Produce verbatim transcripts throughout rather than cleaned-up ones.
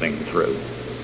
passing through.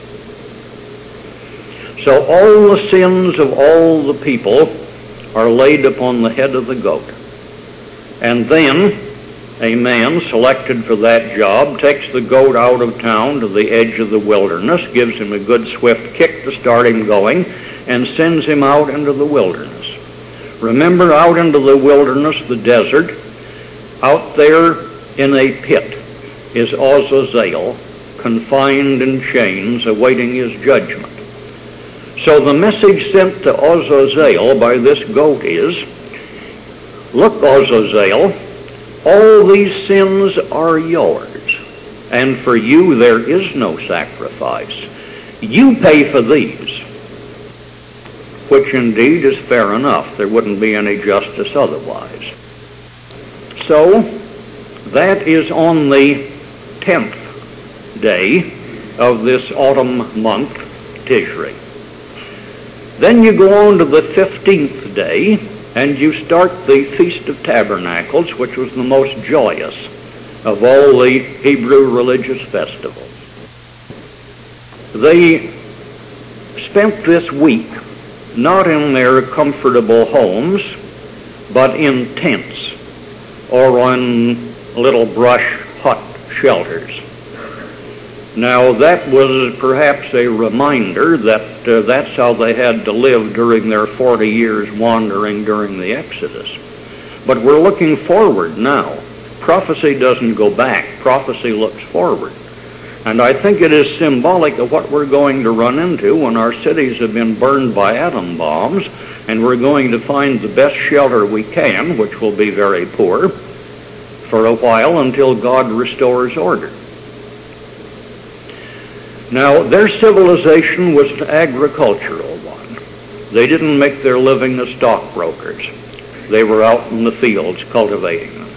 So all the sins of all the people are laid upon the head of the goat. And then a man selected for that job takes the goat out of town to the edge of the wilderness, gives him a good swift kick to start him going, and sends him out into the wilderness. Remember, out into the wilderness, the desert, out there in a pit is Azazel, confined in chains, awaiting his judgment. So the message sent to Azazel by this goat is, look, Azazel, all these sins are yours, and for you there is no sacrifice. You pay for these, which indeed is fair enough. There wouldn't be any justice otherwise. So, that is on the tenth day of this autumn month, Tishri. Then you go on to the fifteenth day, and you start the Feast of Tabernacles, which was the most joyous of all the Hebrew religious festivals. They spent this week not in their comfortable homes, but in tents or on little brush hut shelters. Now, that was perhaps a reminder that uh, that's how they had to live during their forty years wandering during the Exodus. But we're looking forward now. Prophecy doesn't go back. Prophecy looks forward. And I think it is symbolic of what we're going to run into when our cities have been burned by atom bombs, and we're going to find the best shelter we can, which will be very poor, for a while until God restores order. Now, their civilization was an agricultural one. They didn't make their living as stockbrokers. They were out in the fields cultivating them.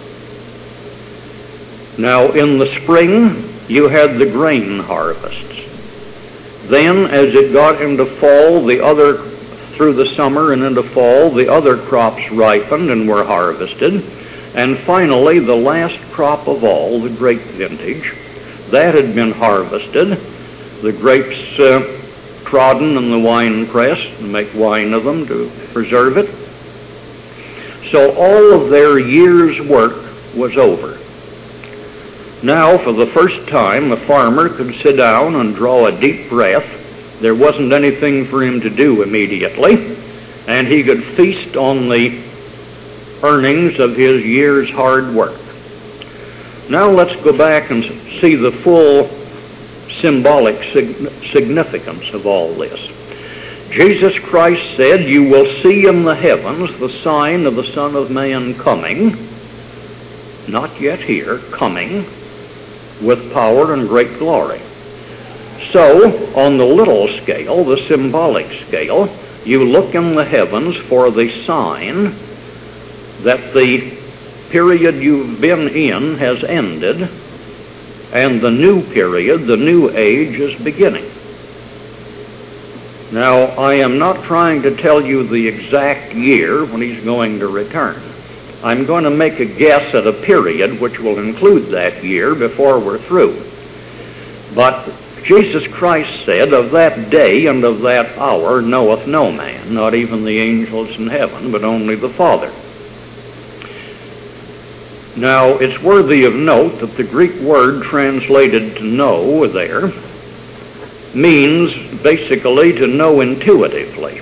Now, in the spring, you had the grain harvests. Then, as it got into fall, the other, through the summer and into fall, the other crops ripened and were harvested. And finally, the last crop of all, the grape vintage, that had been harvested. The grapes uh, trodden in the wine press to make wine of them to preserve it. So all of their year's work was over. Now, for the first time, a farmer could sit down and draw a deep breath. There wasn't anything for him to do immediately, and he could feast on the earnings of his year's hard work. Now let's go back and see the full symbolic significance of all this. Jesus Christ said, you will see in the heavens the sign of the Son of Man coming, not yet here, coming, with power and great glory. So, on the little scale, the symbolic scale, you look in the heavens for the sign that the period you've been in has ended, and the new period, the new age, is beginning. Now, I am not trying to tell you the exact year when he's going to return. I'm going to make a guess at a period which will include that year before we're through. But Jesus Christ said, of that day and of that hour knoweth no man, not even the angels in heaven, but only the Father. Now, it's worthy of note that the Greek word translated to know there means basically to know intuitively.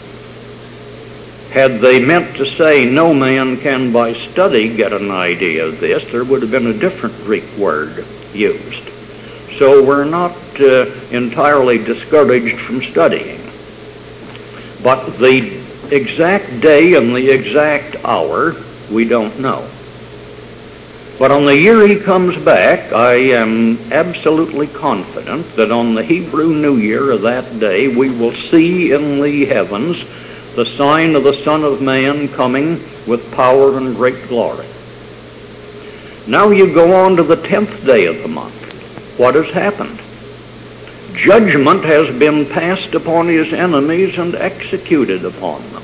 Had they meant to say no man can by study get an idea of this, there would have been a different Greek word used. So we're not uh, entirely discouraged from studying. But the exact day and the exact hour, we don't know. But on the year he comes back, I am absolutely confident that on the Hebrew New Year of that day, we will see in the heavens the sign of the Son of Man coming with power and great glory. Now you go on to the tenth day of the month. What has happened? Judgment has been passed upon his enemies and executed upon them.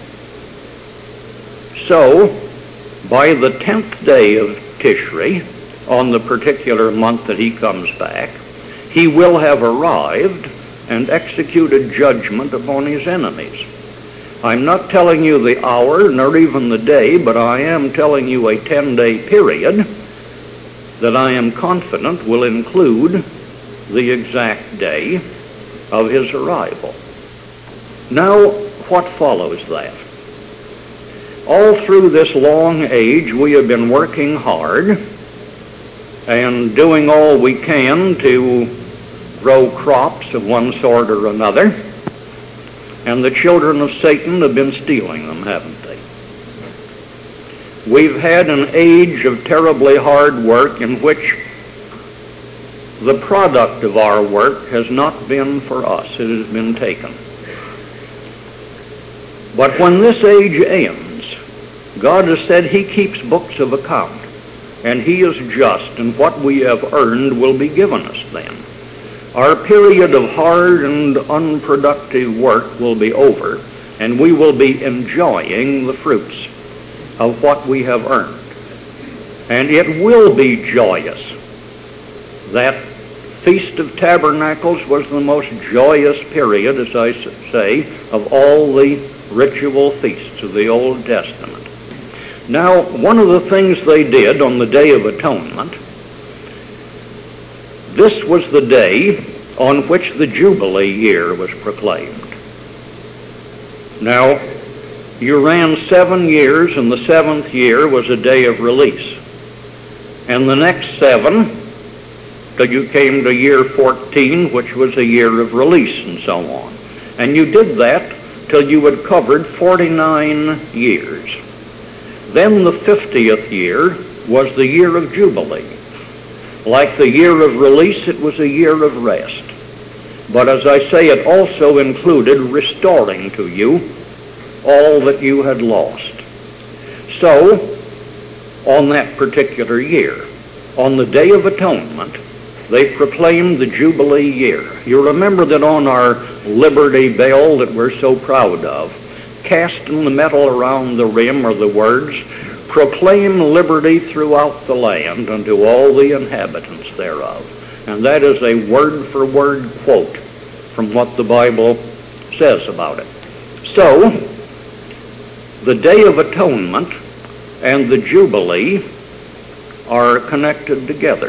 So, by the tenth day of Tishri, on the particular month that he comes back, he will have arrived and executed judgment upon his enemies. I'm not telling you the hour, nor even the day, but I am telling you a ten-day period that I am confident will include the exact day of his arrival. Now, what follows that? All through this long age, we have been working hard and doing all we can to grow crops of one sort or another, and the children of Satan have been stealing them, haven't they? We've had an age of terribly hard work in which the product of our work has not been for us, it has been taken. But when this age ends, God has said he keeps books of account, and he is just, and what we have earned will be given us then. Our period of hard and unproductive work will be over, and we will be enjoying the fruits of what we have earned. And it will be joyous. That Feast of Tabernacles was the most joyous period, as I say, of all the ritual feasts of the Old Testament. Now, one of the things they did on the Day of Atonement, this was the day on which the Jubilee year was proclaimed. Now, you ran seven years, and the seventh year was a day of release. And the next seven, till you came to year fourteen, which was a year of release, and so on. And you did that till you had covered forty-nine years. Then the fiftieth year was the year of Jubilee. Like the year of release, it was a year of rest. But as I say, it also included restoring to you all that you had lost. So, on that particular year, on the Day of Atonement, they proclaimed the Jubilee year. You remember that on our Liberty Bell that we're so proud of, cast in the metal around the rim are the words, "Proclaim liberty throughout the land unto all the inhabitants thereof." And that is a word-for-word quote from what the Bible says about it. So, the Day of Atonement and the Jubilee are connected together.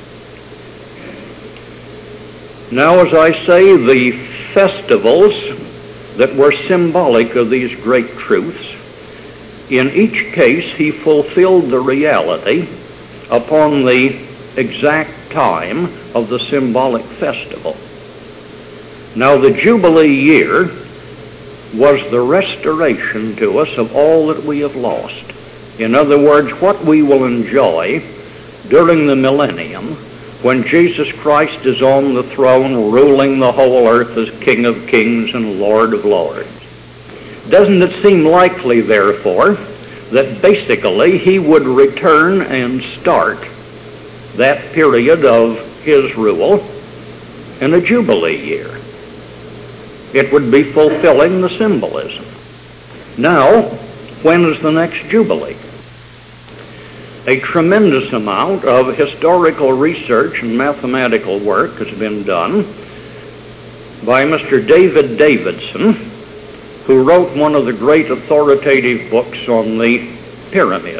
Now, as I say, the festivals that were symbolic of these great truths, in each case he fulfilled the reality upon the exact time of the symbolic festival. Now, the Jubilee year was the restoration to us of all that we have lost. In other words, what we will enjoy during the millennium when Jesus Christ is on the throne ruling the whole earth as King of Kings and Lord of Lords. Doesn't it seem likely, therefore, that basically he would return and start that period of his rule in a Jubilee year? It would be fulfilling the symbolism. Now, when is the next Jubilee? A tremendous amount of historical research and mathematical work has been done by Mister David Davidson, who wrote one of the great authoritative books on the pyramid.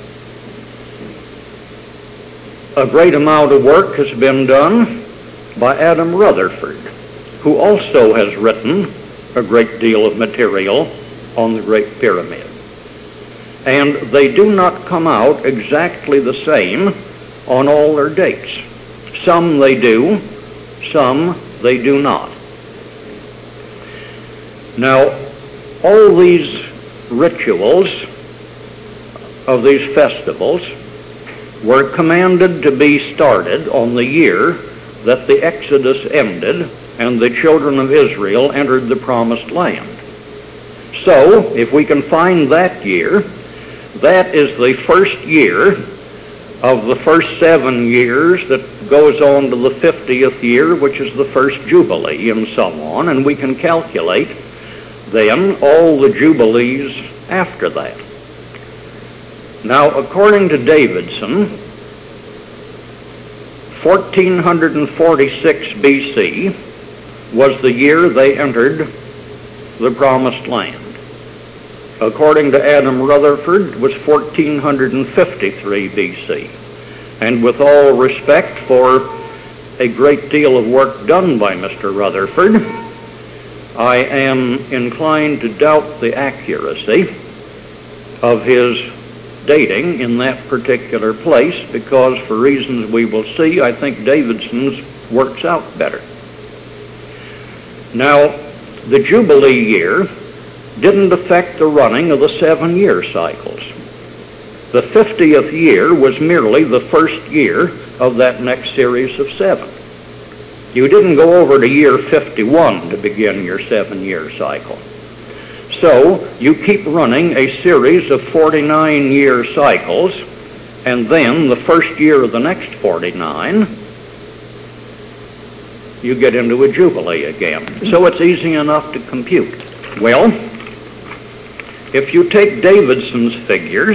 A great amount of work has been done by Adam Rutherford, who also has written a great deal of material on the Great Pyramid. And they do not come out exactly the same on all their dates. Some they do, some they do not. Now, all these rituals of these festivals were commanded to be started on the year that the Exodus ended and the children of Israel entered the Promised Land. So, if we can find that year, that is the first year of the first seven years that goes on to the fiftieth year, which is the first Jubilee, and so on, and we can calculate then all the Jubilees after that. Now, according to Davidson, fourteen forty-six B C was the year they entered the Promised Land. According to Adam Rutherford, it was fourteen fifty-three B C. And with all respect for a great deal of work done by Mister Rutherford, I am inclined to doubt the accuracy of his dating in that particular place, because for reasons we will see, I think Davidson's works out better. Now, the Jubilee year didn't affect the running of the seven-year cycles. The fiftieth year was merely the first year of that next series of seven. You didn't go over to year fifty-one to begin your seven-year cycle. So you keep running a series of forty-nine year cycles, and then the first year of the next forty-nine, you get into a Jubilee again. So it's easy enough to compute. Well, if you take Davidson's figures,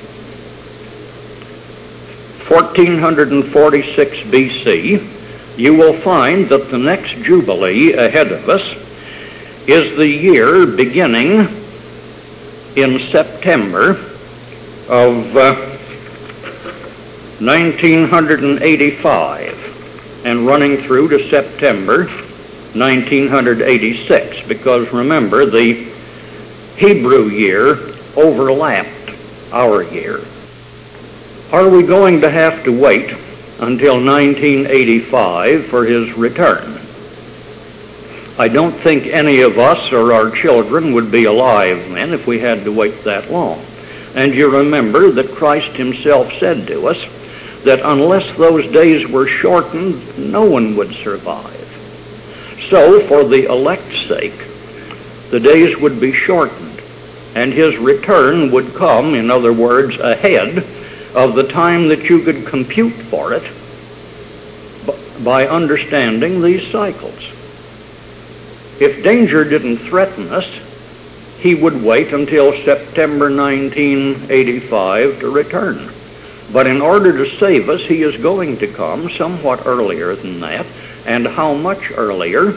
fourteen forty-six B C, you will find that the next Jubilee ahead of us is the year beginning in September of uh, nineteen eighty-five and running through to September nineteen eighty-six, because remember, the Hebrew year overlapped our year. Are we going to have to wait until nineteen eighty-five for his return? I don't think any of us or our children would be alive then if we had to wait that long. And you remember that Christ himself said to us that unless those days were shortened, no one would survive. So, for the elect's sake, the days would be shortened, and his return would come, in other words, ahead of the time that you could compute for it by understanding these cycles. If danger didn't threaten us, he would wait until September nineteen eighty-five to return. But in order to save us, he is going to come somewhat earlier than that, and how much earlier,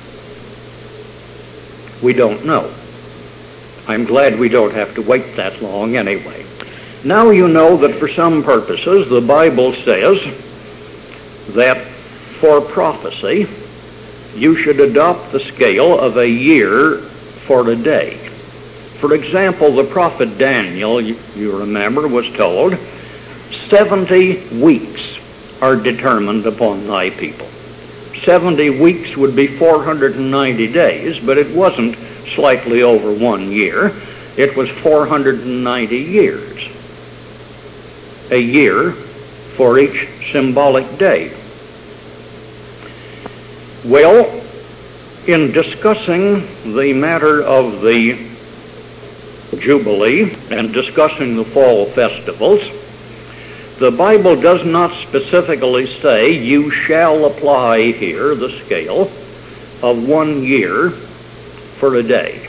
we don't know. I'm glad we don't have to wait that long anyway. Now you know that for some purposes the Bible says that for prophecy you should adopt the scale of a year for a day. For example, the prophet Daniel, you, you remember, was told, seventy weeks are determined upon thy people. seventy weeks would be four hundred ninety days, but it wasn't slightly over one year. It was four hundred ninety years. A year for each symbolic day. Well, in discussing the matter of the Jubilee and discussing the fall festivals, the Bible does not specifically say you shall apply here the scale of one year for a day.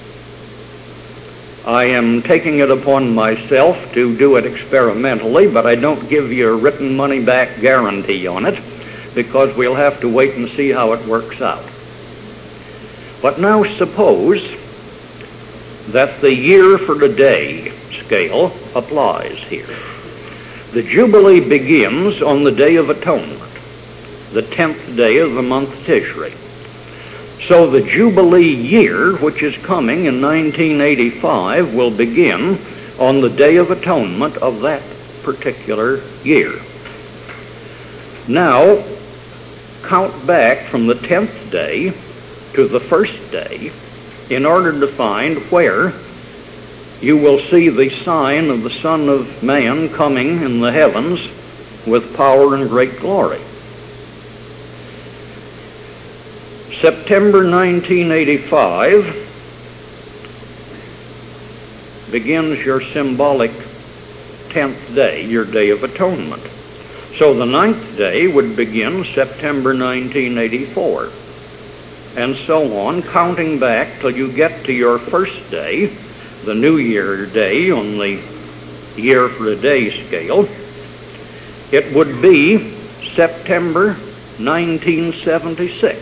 I am taking it upon myself to do it experimentally, but I don't give you a written money-back guarantee on it, because we'll have to wait and see how it works out. But now suppose that the year for the day scale applies here. The Jubilee begins on the Day of Atonement, the tenth day of the month Tishri. So the Jubilee year, which is coming in nineteen eighty-five, will begin on the Day of Atonement of that particular year. Now, count back from the tenth day to the first day in order to find where you will see the sign of the Son of Man coming in the heavens with power and great glory. September nineteen eighty-five begins your symbolic tenth day, your Day of Atonement. So the ninth day would begin September nineteen eighty-four, and so on, counting back till you get to your first day, the New Year day on the year for a day scale. It would be September nineteen seventy-six.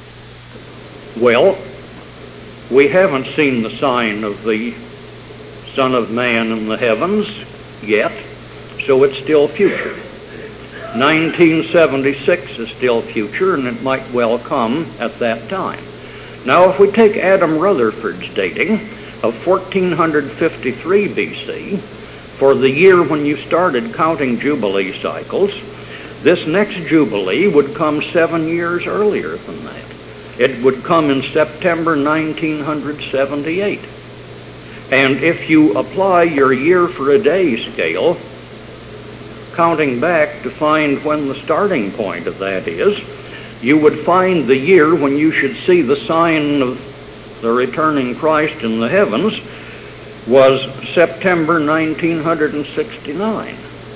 Well, we haven't seen the sign of the Son of Man in the heavens yet, so it's still future. nineteen seventy-six is still future, and it might well come at that time. Now, if we take Adam Rutherford's dating of fourteen fifty-three B C, for the year when you started counting Jubilee cycles, this next Jubilee would come seven years earlier than that. It would come in September nineteen seventy-eight. And if you apply your year for a day scale, counting back to find when the starting point of that is, you would find the year when you should see the sign of the returning Christ in the heavens was September nineteen sixty-nine.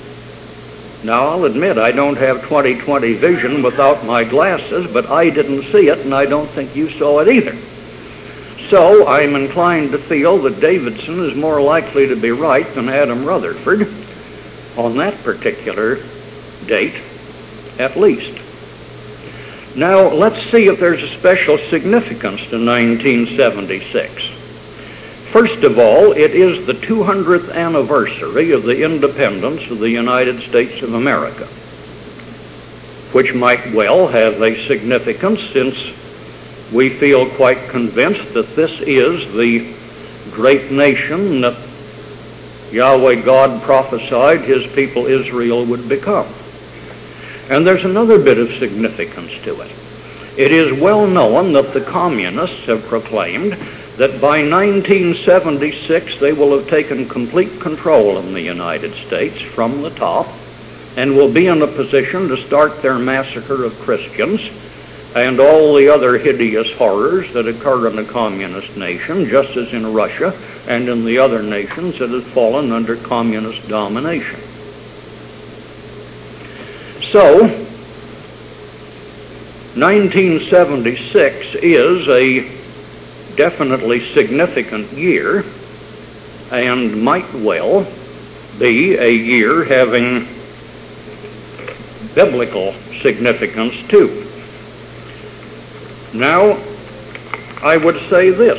Now, I'll admit I don't have twenty twenty vision without my glasses, but I didn't see it, and I don't think you saw it either. So I'm inclined to feel that Davidson is more likely to be right than Adam Rutherford on that particular date, at least. Now, let's see if there's a special significance to nineteen seventy-six. First of all, it is the two hundredth anniversary of the independence of the United States of America, which might well have a significance since we feel quite convinced that this is the great nation that Yahweh God prophesied his people Israel would become. And there's another bit of significance to it. It is well known that the communists have proclaimed that by nineteen seventy-six they will have taken complete control in the United States from the top and will be in a position to start their massacre of Christians and all the other hideous horrors that occur in a communist nation, just as in Russia and in the other nations that have fallen under communist domination. So, nineteen seventy-six is a definitely significant year and might well be a year having biblical significance too. Now, I would say this.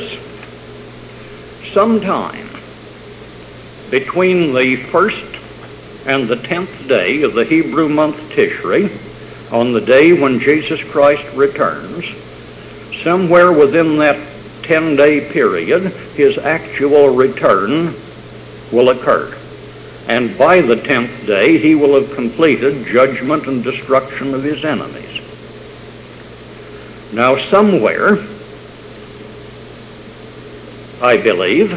Sometime between the first and the tenth day of the Hebrew month Tishri, on the day when Jesus Christ returns, somewhere within that ten-day period, his actual return will occur. And by the tenth day, he will have completed judgment and destruction of his enemies. Now, somewhere, I believe,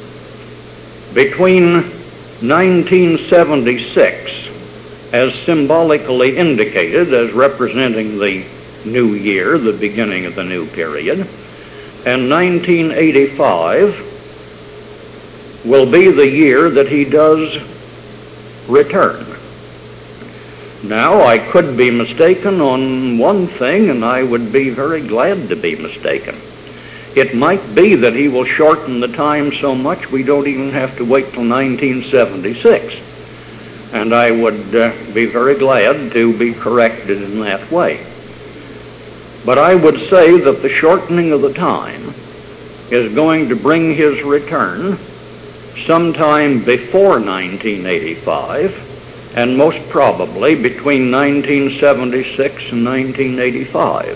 between nineteen seventy-six, as symbolically indicated as representing the new year, the beginning of the new period, and nineteen eighty-five will be the year that he does return. Now, I could be mistaken on one thing, and I would be very glad to be mistaken. It might be that he will shorten the time so much we don't even have to wait till nineteen seventy-six. And I would uh, be very glad to be corrected in that way. But I would say that the shortening of the time is going to bring his return sometime before nineteen eighty-five, and most probably between nineteen seventy-six and nineteen eighty-five.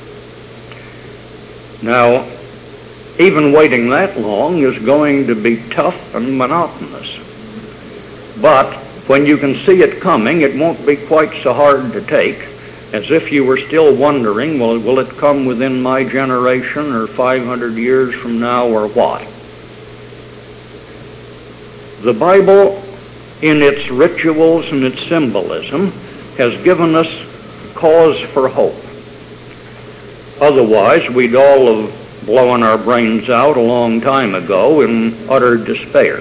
Now, even waiting that long is going to be tough and monotonous. But when you can see it coming, it won't be quite so hard to take as if you were still wondering, well, will it come within my generation or five hundred years from now or what? The Bible, in its rituals and its symbolism, has given us cause for hope. Otherwise, we'd all have blown our brains out a long time ago in utter despair.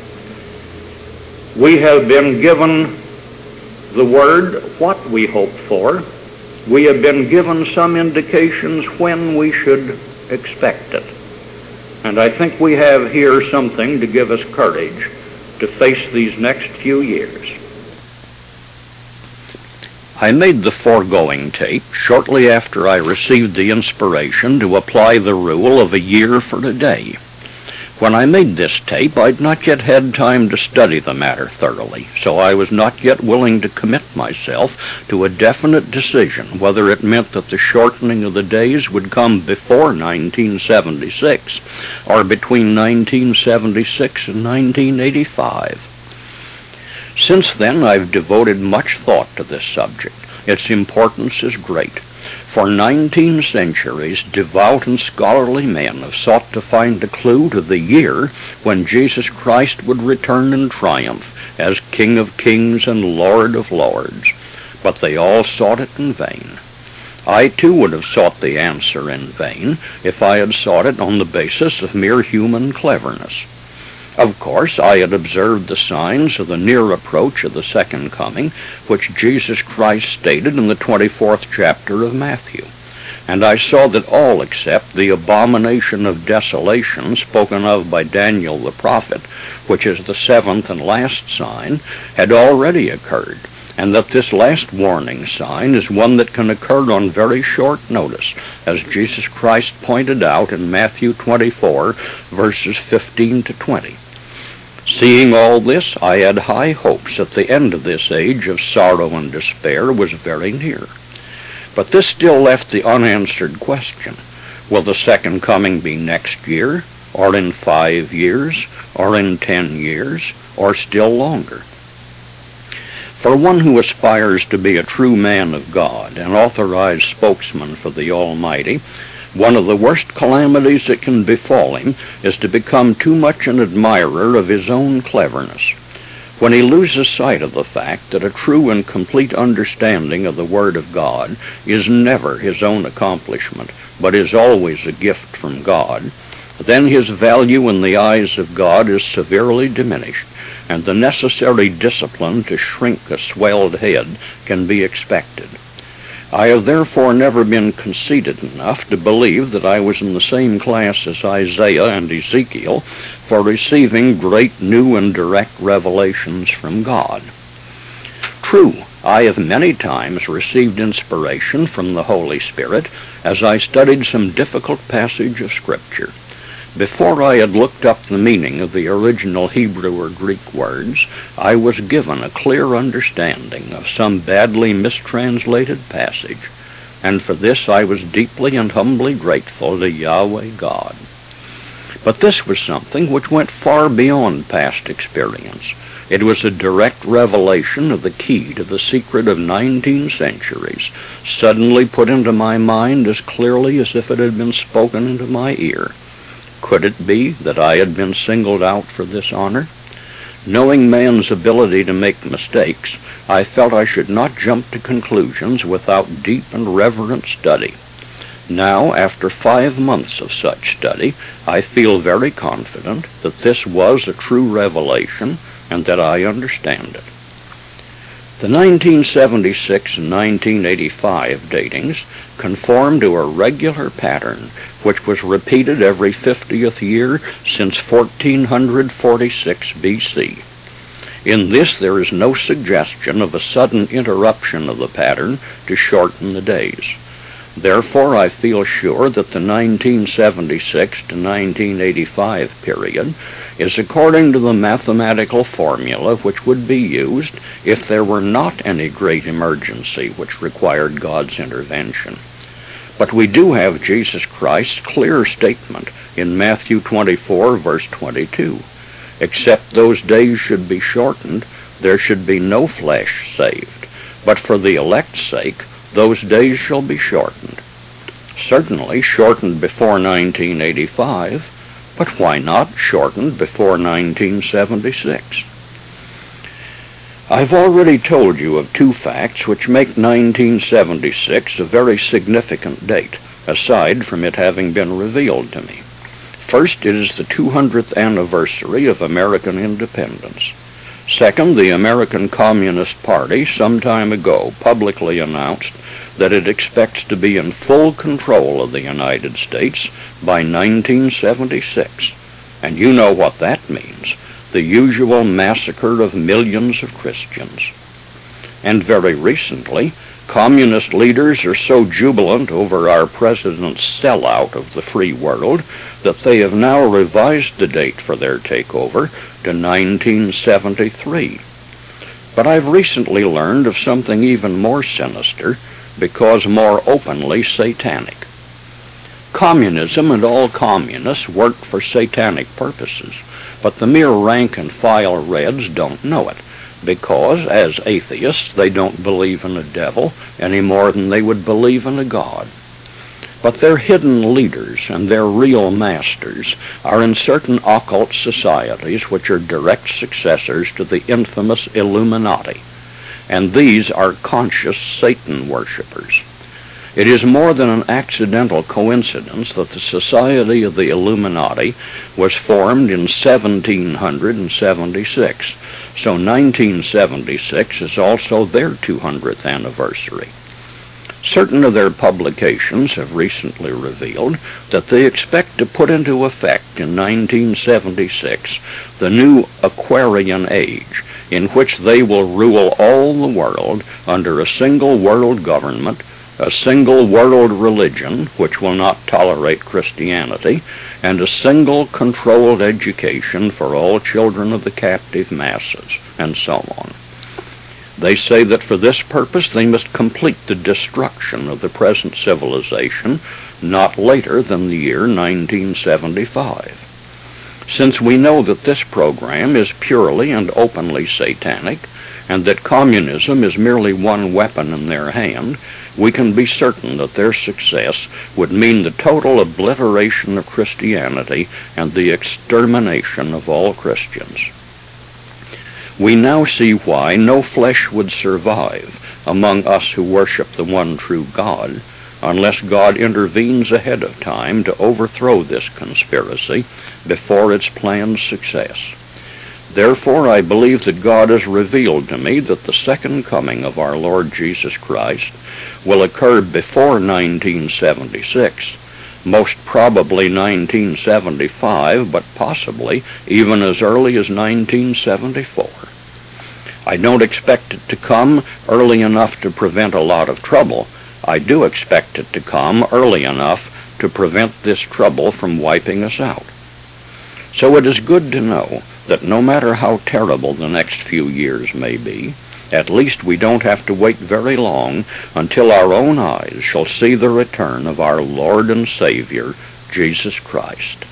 We have been given the word what we hope for. We have been given some indications when we should expect it. And I think we have here something to give us courage to face these next few years. I made the foregoing tape shortly after I received the inspiration to apply the rule of a year for a day. When I made this tape, I'd not yet had time to study the matter thoroughly, so I was not yet willing to commit myself to a definite decision whether it meant that the shortening of the days would come before nineteen seventy-six or between nineteen seventy-six and nineteen eighty-five. Since then, I've devoted much thought to this subject. Its importance is great. For nineteen centuries, devout and scholarly men have sought to find a clue to the year when Jesus Christ would return in triumph as King of kings and Lord of lords, but they all sought it in vain. I too would have sought the answer in vain if I had sought it on the basis of mere human cleverness. Of course, I had observed the signs of the near approach of the second coming, which Jesus Christ stated in the twenty-fourth chapter of Matthew, and I saw that all except the abomination of desolation spoken of by Daniel the prophet, which is the seventh and last sign, had already occurred, and that this last warning sign is one that can occur on very short notice, as Jesus Christ pointed out in Matthew twenty-four, verses fifteen to twenty. Seeing all this, I had high hopes that the end of this age of sorrow and despair was very near. But this still left the unanswered question: will the second coming be next year, or in five years, or in ten years, or still longer? For one who aspires to be a true man of God, an authorized spokesman for the Almighty, one of the worst calamities that can befall him is to become too much an admirer of his own cleverness. When he loses sight of the fact that a true and complete understanding of the Word of God is never his own accomplishment, but is always a gift from God, then his value in the eyes of God is severely diminished, and the necessary discipline to shrink a swelled head can be expected. I have therefore never been conceited enough to believe that I was in the same class as Isaiah and Ezekiel for receiving great new and direct revelations from God. True, I have many times received inspiration from the Holy Spirit as I studied some difficult passage of Scripture. Before I had looked up the meaning of the original Hebrew or Greek words, I was given a clear understanding of some badly mistranslated passage, and for this I was deeply and humbly grateful to Yahweh God. But this was something which went far beyond past experience. It was a direct revelation of the key to the secret of nineteen centuries, suddenly put into my mind as clearly as if it had been spoken into my ear. Could it be that I had been singled out for this honor? Knowing man's ability to make mistakes, I felt I should not jump to conclusions without deep and reverent study. Now, after five months of such study, I feel very confident that this was a true revelation and that I understand it. The nineteen seventy-six and nineteen eighty-five datings conform to a regular pattern which was repeated every fiftieth year since fourteen forty-six B C. In this there is no suggestion of a sudden interruption of the pattern to shorten the days. Therefore, I feel sure that the nineteen seventy-six to nineteen eighty-five period is according to the mathematical formula which would be used if there were not any great emergency which required God's intervention. But we do have Jesus Christ's clear statement in Matthew twenty-four, verse twenty-two. Except those days should be shortened, there should be no flesh saved. But for the elect's sake, those days shall be shortened. Certainly shortened before nineteen eighty-five, but why not shortened before nineteen seventy-six? I've already told you of two facts which make nineteen seventy-six a very significant date, aside from it having been revealed to me. First, it is the two hundredth anniversary of American independence. Second, the American Communist Party some time ago publicly announced that it expects to be in full control of the United States by nineteen seventy-six. And you know what that means: the usual massacre of millions of Christians. And very recently, Communist leaders are so jubilant over our president's sellout of the free world that they have now revised the date for their takeover to nineteen seventy-three. But I've recently learned of something even more sinister, because more openly satanic. Communism and all communists work for satanic purposes, but the mere rank-and-file Reds don't know it, because, as atheists, they don't believe in a devil any more than they would believe in a God. But their hidden leaders and their real masters are in certain occult societies which are direct successors to the infamous Illuminati, and these are conscious Satan worshippers. It is more than an accidental coincidence that the Society of the Illuminati was formed in seventeen seventy-six, so nineteen seventy-six is also their two hundredth anniversary. Certain of their publications have recently revealed that they expect to put into effect in nineteen seventy-six the new Aquarian Age, in which they will rule all the world under a single world government, a single world religion which will not tolerate Christianity, and a single controlled education for all children of the captive masses, and so on. They say that for this purpose they must complete the destruction of the present civilization not later than the year nineteen seventy-five. Since we know that this program is purely and openly satanic, and that communism is merely one weapon in their hand, we can be certain that their success would mean the total obliteration of Christianity and the extermination of all Christians. We now see why no flesh would survive among us who worship the one true God, unless God intervenes ahead of time to overthrow this conspiracy before its planned success. Therefore, I believe that God has revealed to me that the second coming of our Lord Jesus Christ will occur before nineteen seventy-six, most probably nineteen seventy-five, but possibly even as early as nineteen seventy-four. I don't expect it to come early enough to prevent a lot of trouble. I do expect it to come early enough to prevent this trouble from wiping us out. So it is good to know that no matter how terrible the next few years may be, at least we don't have to wait very long until our own eyes shall see the return of our Lord and Savior, Jesus Christ.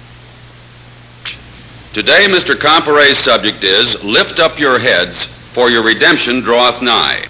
Today, Mister Comparet's subject is, Lift Up Your Heads, for Your Redemption Draweth Nigh.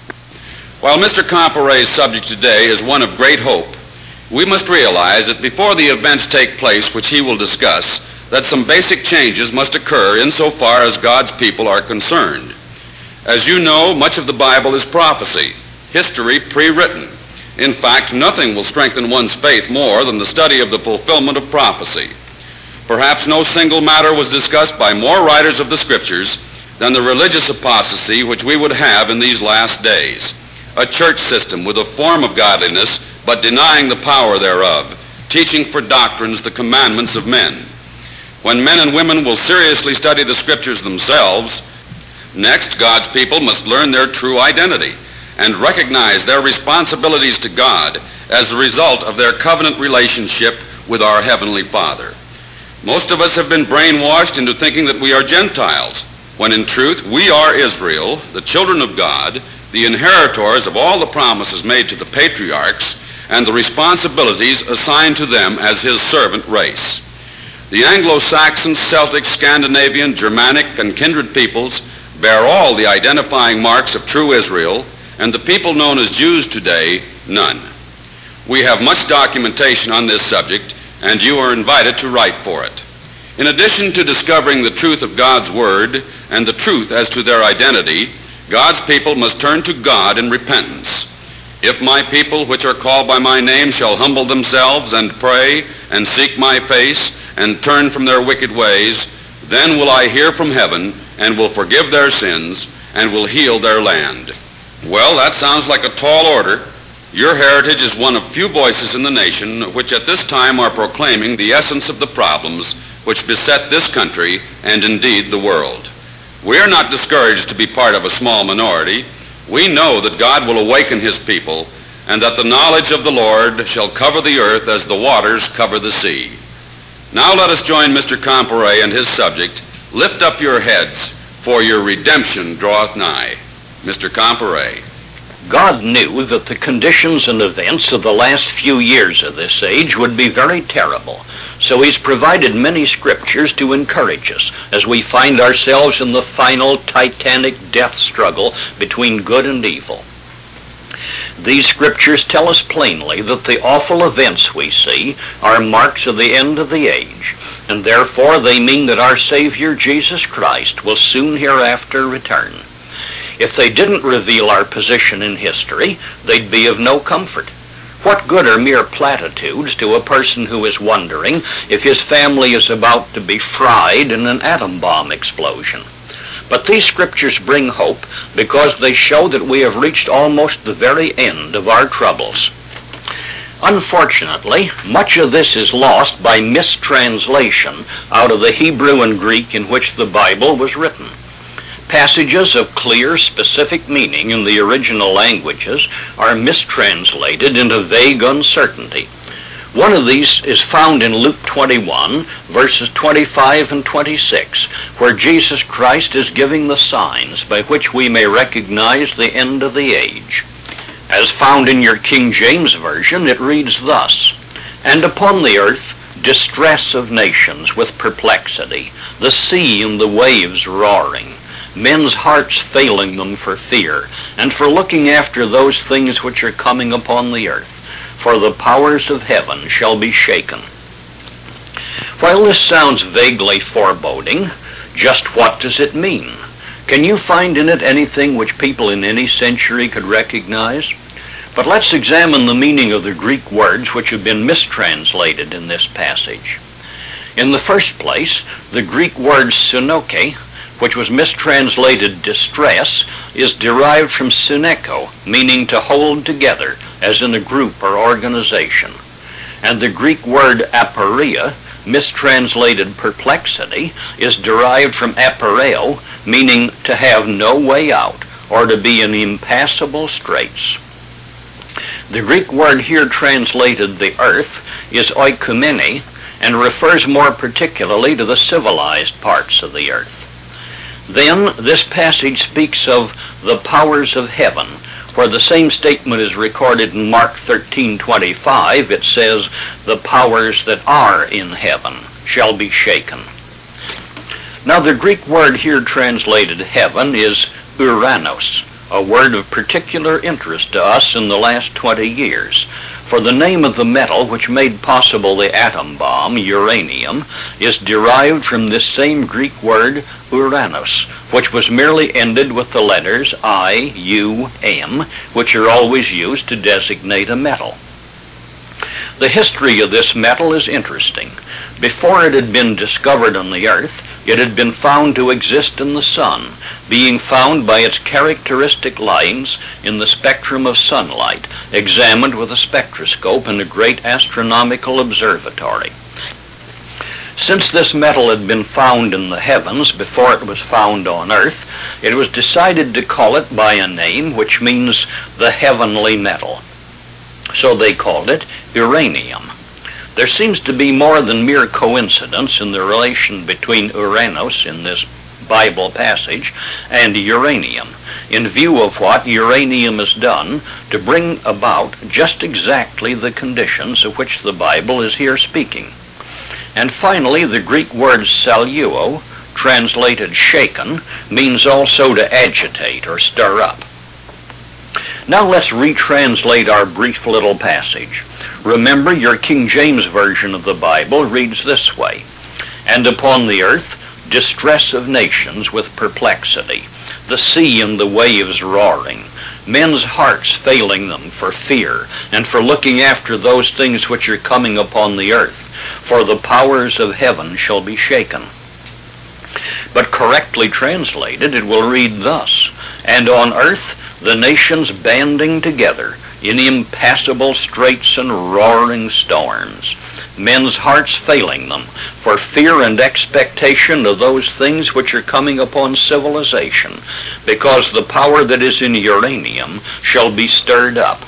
While Mister Comparet's subject today is one of great hope, we must realize that before the events take place which he will discuss, that some basic changes must occur insofar as God's people are concerned. As you know, much of the Bible is prophecy, history pre-written. In fact, nothing will strengthen one's faith more than the study of the fulfillment of prophecy. Perhaps no single matter was discussed by more writers of the Scriptures than the religious apostasy which we would have in these last days. A church system with a form of godliness, but denying the power thereof, teaching for doctrines the commandments of men. When men and women will seriously study the Scriptures themselves, next, God's people must learn their true identity and recognize their responsibilities to God as a result of their covenant relationship with our Heavenly Father. Most of us have been brainwashed into thinking that we are Gentiles, when in truth we are Israel, the children of God, the inheritors of all the promises made to the patriarchs, and the responsibilities assigned to them as His servant race. The Anglo-Saxon, Celtic, Scandinavian, Germanic, and kindred peoples bear all the identifying marks of true Israel, and the people known as Jews today, none. We have much documentation on this subject, and you are invited to write for it. In addition to discovering the truth of God's Word and the truth as to their identity, God's people must turn to God in repentance. If my people, which are called by my name, shall humble themselves and pray and seek my face and turn from their wicked ways, then will I hear from heaven and will forgive their sins and will heal their land. Well, that sounds like a tall order. Your heritage is one of few voices in the nation which at this time are proclaiming the essence of the problems which beset this country and indeed the world. We are not discouraged to be part of a small minority. we know that God will awaken his people, and that the knowledge of the Lord shall cover the earth as the waters cover the sea. Now let us join Mister Comparet and his subject, Lift Up Your Heads, for your redemption draweth nigh. Mister Comparet. God knew that the conditions and events of the last few years of this age would be very terrible, so he's provided many scriptures to encourage us as we find ourselves in the final titanic death struggle between good and evil. These scriptures tell us plainly that the awful events we see are marks of the end of the age, and therefore they mean that our Savior Jesus Christ will soon hereafter return. If they didn't reveal our position in history, they'd be of no comfort. What good are mere platitudes to a person who is wondering if his family is about to be fried in an atom bomb explosion? But these scriptures bring hope because they show that we have reached almost the very end of our troubles. Unfortunately, much of this is lost by mistranslation out of the Hebrew and Greek in which the Bible was written. Passages of clear, specific meaning in the original languages are mistranslated into vague uncertainty. One of these is found in Luke twenty-one, verses twenty-five and twenty-six, where Jesus Christ is giving the signs by which we may recognize the end of the age. As found in your King James Version, it reads thus, "And upon the earth distress of nations with perplexity, the sea and the waves roaring, men's hearts failing them for fear, and for looking after those things which are coming upon the earth. For the powers of heaven shall be shaken." While this sounds vaguely foreboding, just what does it mean? Can you find in it anything which people in any century could recognize? But let's examine the meaning of the Greek words which have been mistranslated in this passage. In the first place, the Greek word synoke, which was mistranslated distress, is derived from syneko, meaning to hold together, as in a group or organization. And the Greek word aporia, mistranslated perplexity, is derived from aporeo, meaning to have no way out, or to be in impassable straits. The Greek word here translated the earth is oikumene, and refers more particularly to the civilized parts of the earth. Then this passage speaks of the powers of heaven, where the same statement is recorded in Mark thirteen twenty-five. It says, "The powers that are in heaven shall be shaken." Now the Greek word here translated heaven is Uranos, a word of particular interest to us in the last twenty years. For the name of the metal which made possible the atom bomb, uranium, is derived from this same Greek word, Uranos, which was merely ended with the letters I, U, M, which are always used to designate a metal. The history of this metal is interesting. Before it had been discovered on the earth, it had been found to exist in the sun, being found by its characteristic lines in the spectrum of sunlight, examined with a spectroscope in a great astronomical observatory. Since this metal had been found in the heavens before it was found on earth, it was decided to call it by a name which means the heavenly metal. So they called it uranium. There seems to be more than mere coincidence in the relation between Uranos in this Bible passage and uranium, in view of what uranium has done to bring about just exactly the conditions of which the Bible is here speaking. And finally, the Greek word saluo, translated shaken, means also to agitate or stir up. Now let's retranslate our brief little passage. Remember, your King James Version of the Bible reads this way, "And upon the earth distress of nations with perplexity, the sea and the waves roaring, men's hearts failing them for fear, and for looking after those things which are coming upon the earth, for the powers of heaven shall be shaken." But correctly translated, it will read thus, "And on earth the nations banding together in impassable straits and roaring storms, men's hearts failing them for fear and expectation of those things which are coming upon civilization, because the power that is in uranium shall be stirred up.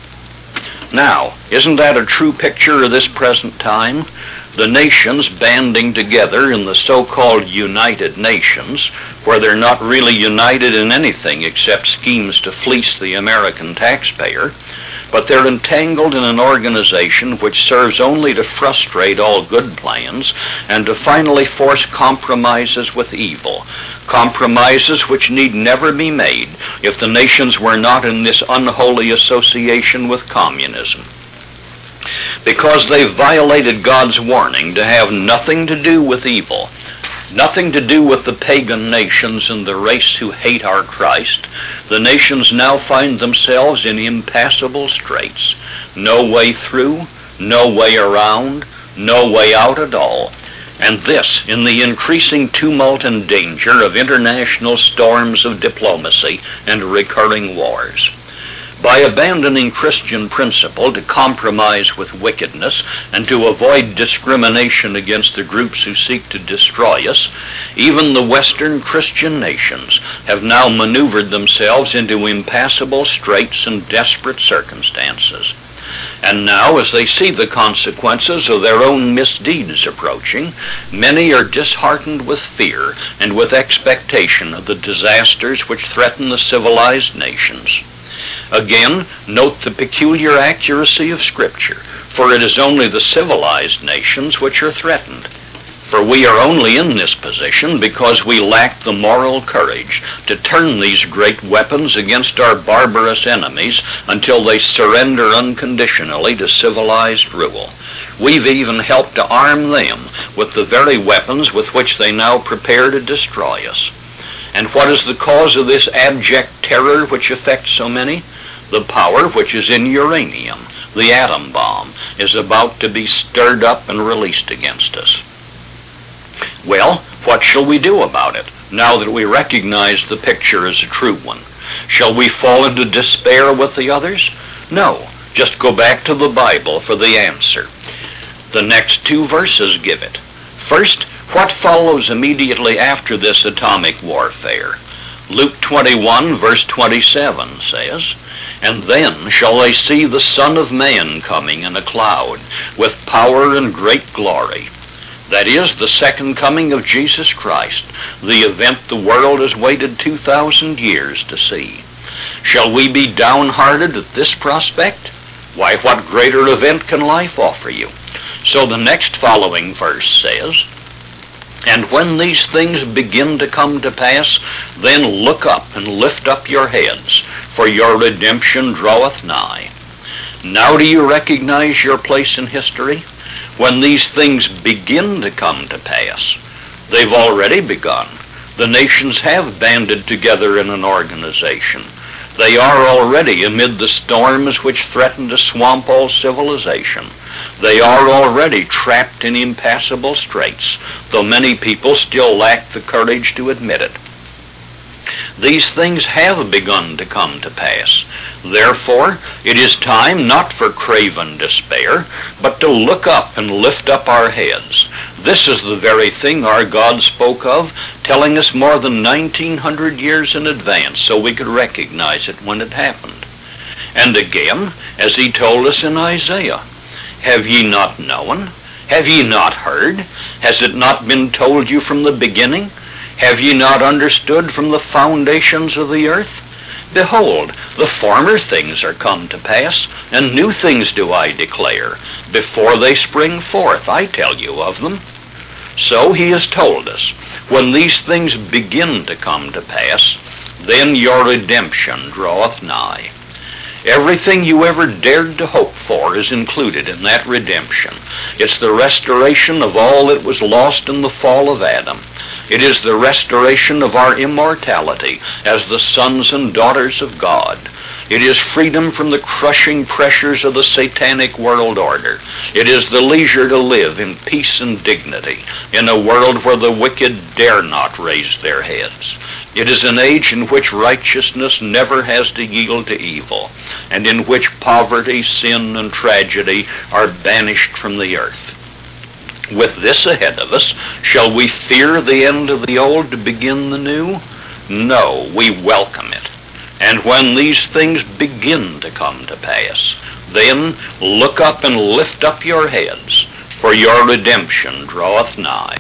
Now, isn't that a true picture of this present time? The nations banding together in the so-called United Nations, where they're not really united in anything except schemes to fleece the American taxpayer, but they're entangled in an organization which serves only to frustrate all good plans and to finally force compromises with evil, compromises which need never be made if the nations were not in this unholy association with communism. Because they've violated God's warning to have nothing to do with evil, nothing to do with the pagan nations and the race who hate our Christ, the nations now find themselves in impassable straits. No way through, no way around, no way out at all. And this in the increasing tumult and danger of international storms of diplomacy and recurring wars. By abandoning Christian principle to compromise with wickedness and to avoid discrimination against the groups who seek to destroy us, even the Western Christian nations have now maneuvered themselves into impassable straits and desperate circumstances. And now, as they see the consequences of their own misdeeds approaching, many are disheartened with fear and with expectation of the disasters which threaten the civilized nations. Again, note the peculiar accuracy of Scripture, for it is only the civilized nations which are threatened. For we are only in this position because we lack the moral courage to turn these great weapons against our barbarous enemies until they surrender unconditionally to civilized rule. We've even helped to arm them with the very weapons with which they now prepare to destroy us. And what is the cause of this abject terror which affects so many? The power which is in uranium, the atom bomb, is about to be stirred up and released against us. Well, what shall we do about it, now that we recognize the picture as a true one? Shall we fall into despair with the others? No, just go back to the Bible for the answer. The next two verses give it. First, what follows immediately after this atomic warfare? Luke twenty-one, verse twenty-seven says, "And then shall they see the Son of Man coming in a cloud, with power and great glory." That is, the second coming of Jesus Christ, the event the world has waited two thousand years to see. Shall we be downhearted at this prospect? Why, what greater event can life offer you? So the next following verse says, "And when these things begin to come to pass, then look up and lift up your heads, for your redemption draweth nigh." Now do you recognize your place in history? When these things begin to come to pass, they've already begun. The nations have banded together in an organization. They are already amid the storms which threaten to swamp all civilization. They are already trapped in impassable straits, though many people still lack the courage to admit it. These things have begun to come to pass. Therefore, it is time not for craven despair, but to look up and lift up our heads. This is the very thing our God spoke of, telling us more than nineteen hundred years in advance so we could recognize it when it happened. And again, as he told us in Isaiah, "Have ye not known? Have ye not heard? Has it not been told you from the beginning? Have ye not understood from the foundations of the earth? Behold, the former things are come to pass, and new things do I declare. Before they spring forth, I tell you of them." So he has told us, when these things begin to come to pass, then your redemption draweth nigh. Everything you ever dared to hope for is included in that redemption. It's the restoration of all that was lost in the fall of Adam. It is the restoration of our immortality as the sons and daughters of God. It is freedom from the crushing pressures of the satanic world order. It is the leisure to live in peace and dignity in a world where the wicked dare not raise their heads. It is an age in which righteousness never has to yield to evil, and in which poverty, sin, and tragedy are banished from the earth. With this ahead of us, shall we fear the end of the old to begin the new? No, we welcome it. And when these things begin to come to pass, then look up and lift up your heads, for your redemption draweth nigh.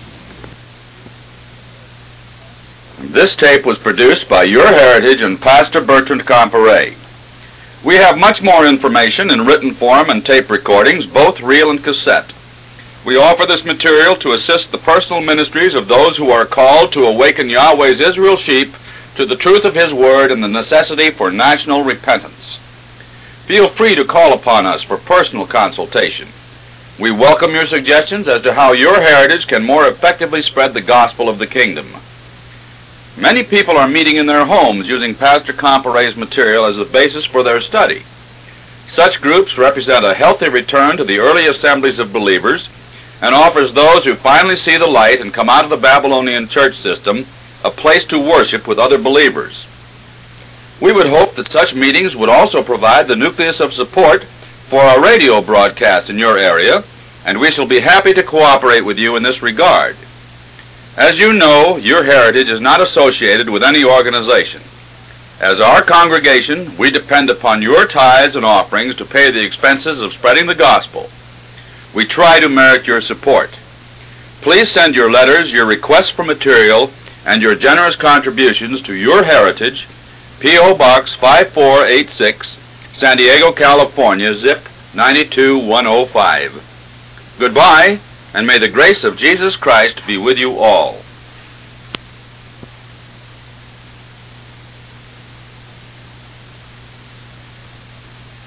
This tape was produced by Your Heritage and Pastor Bertrand Comparet. We have much more information in written form and tape recordings, both reel and cassette. We offer this material to assist the personal ministries of those who are called to awaken Yahweh's Israel sheep to the truth of His Word and the necessity for national repentance. Feel free to call upon us for personal consultation. We welcome your suggestions as to how Your Heritage can more effectively spread the gospel of the kingdom. Many people are meeting in their homes using Pastor Comparet's material as a basis for their study. Such groups represent a healthy return to the early assemblies of believers and offers those who finally see the light and come out of the Babylonian church system a place to worship with other believers. We would hope that such meetings would also provide the nucleus of support for a radio broadcast in your area, and we shall be happy to cooperate with you in this regard. As you know, Your Heritage is not associated with any organization. As our congregation, we depend upon your tithes and offerings to pay the expenses of spreading the gospel. We try to merit your support. Please send your letters, your requests for material, and your generous contributions to Your Heritage, P O Box five four eight six, San Diego, California, zip nine two one oh five. Goodbye, and may the grace of Jesus Christ be with you all.